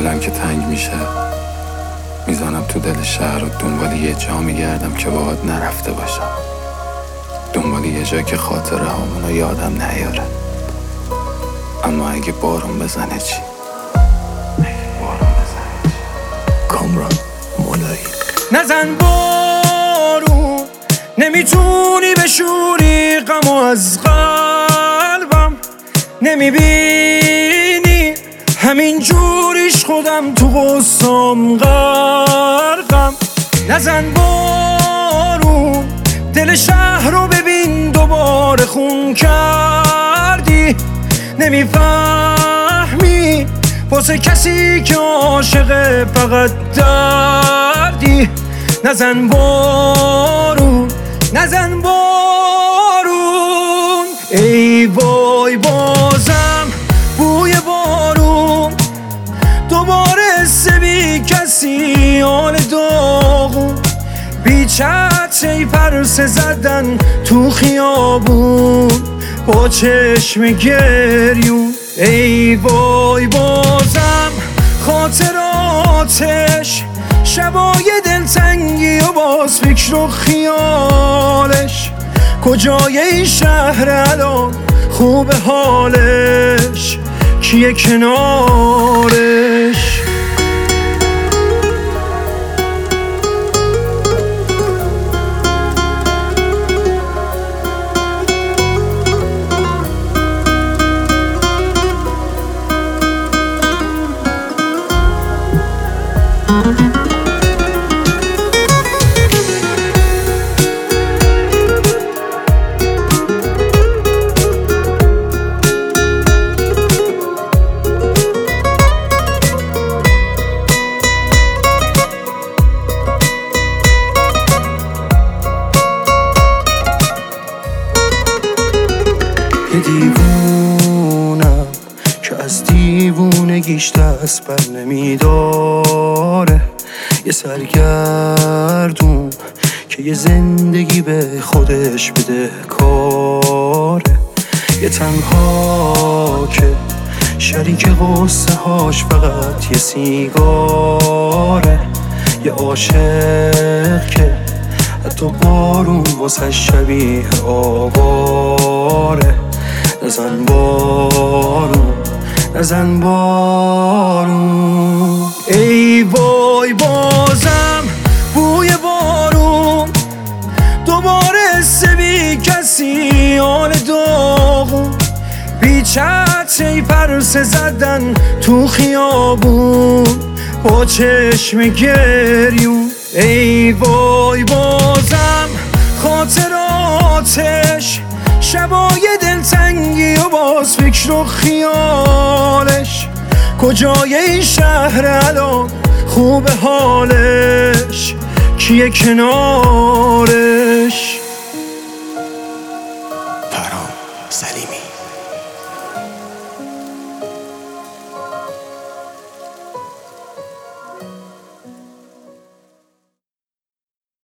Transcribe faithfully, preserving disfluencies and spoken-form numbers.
دلم که تنگ میشه میزنم تو دل شهر و دنبال یه جا میگردم که باهات نرفته باشم، دنبال یه جا که خاطره هامونو یادم نیاره. اما اگه بارون بزنه چی؟ بارون بزنه چی؟ کامران مولایی. نزن بارون، نمیتونی بشوری غمو از قلبم، نمیبینی همین جوریش خودم تو غصام غرقم. نزن بارون، دل شهر رو ببین دوباره خون کردی، نمیفهمی واسه کسی که عاشق فقط دردی. نزن بارون، نزن بارون، ای وای بازم بوی بارون، دوباره سبی کسی آل داغون، بی چتری پرسه زدن تو خیابون با چشم گریون. ای وای بازم خاطراتش، شبای دلتنگی و باز فکر و خیالش، کجای این شهر الان خوب حالش، کیه کنارش؟ یه دیوونم که از دیوونگیش دست بر نمیداره، یه سرگردون که یه زندگی به خودش بده کاره، یه تنها که شریک غصه هاش فقط یه سیگاره، یه عاشق که حتی بارون واسه شبیه آواره. نزن بارون، نزن بارون، ای وای بازم بوی بارون، دوباره سبی کسی آل داغون، بی چتری پرسه زدن تو خیابون با چشم گریون. ای وای بازم خاطراتش، شبای دلتنگی و باز فکر و خیالش، کجای این شهر الان خوب حالش، کیه کنارش؟ پرام سلیمی.